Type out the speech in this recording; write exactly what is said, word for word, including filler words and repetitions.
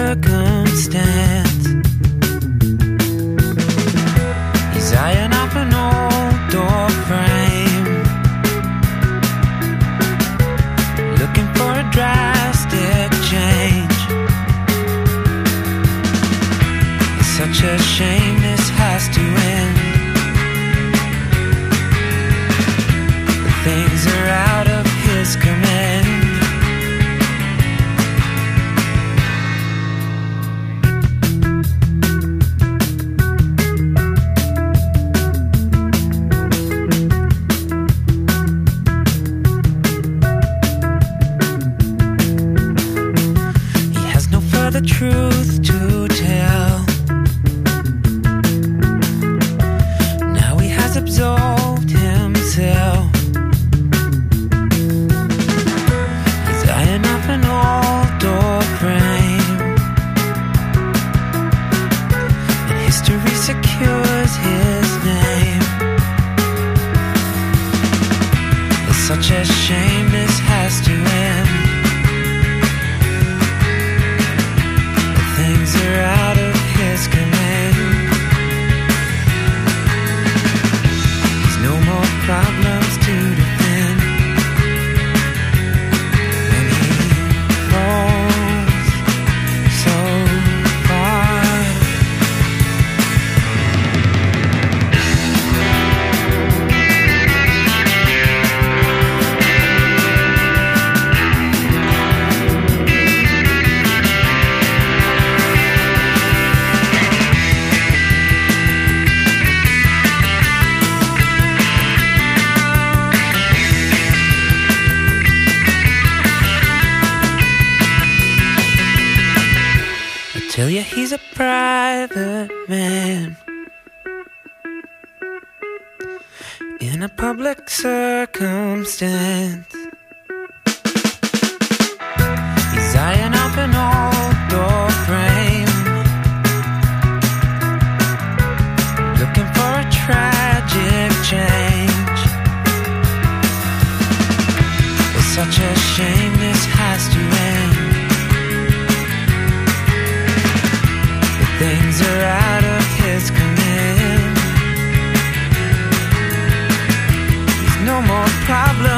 circumstance. He's eyeing up an old door frame, looking for a drastic change. It's such a shame this has to end. The things are out of his command. The truth to tell. Now he has absolved himself. He's eyeing up an old door frame, and history secures his name. It's such a shame this has to end. Things are out of his command. There's no more problems to defend. When he falls so far. Tell you he's a private man in a public circumstance. He's eyeing up an old door frame, looking for a tragic change. It's such a shame this has to end. Things are out of his command. There's no more problems